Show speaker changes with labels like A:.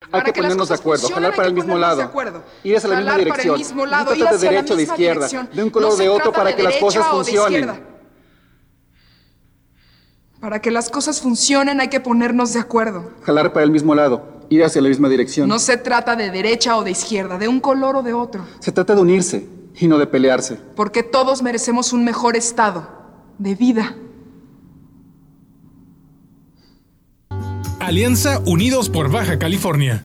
A: Hay que ponernos de acuerdo, jalar para el mismo lado. Ir hacia la misma dirección. No se trata de derecha o de izquierda, de un color o de otro para que las cosas funcionen.
B: Para que las cosas funcionen hay que ponernos de acuerdo.
A: Jalar para el mismo lado, ir hacia la misma dirección.
B: No se trata de derecha o de izquierda, de un color o de otro.
A: Se trata de unirse y no de pelearse.
B: Porque todos merecemos un mejor estado de vida.
C: Alianza Unidos por Baja California.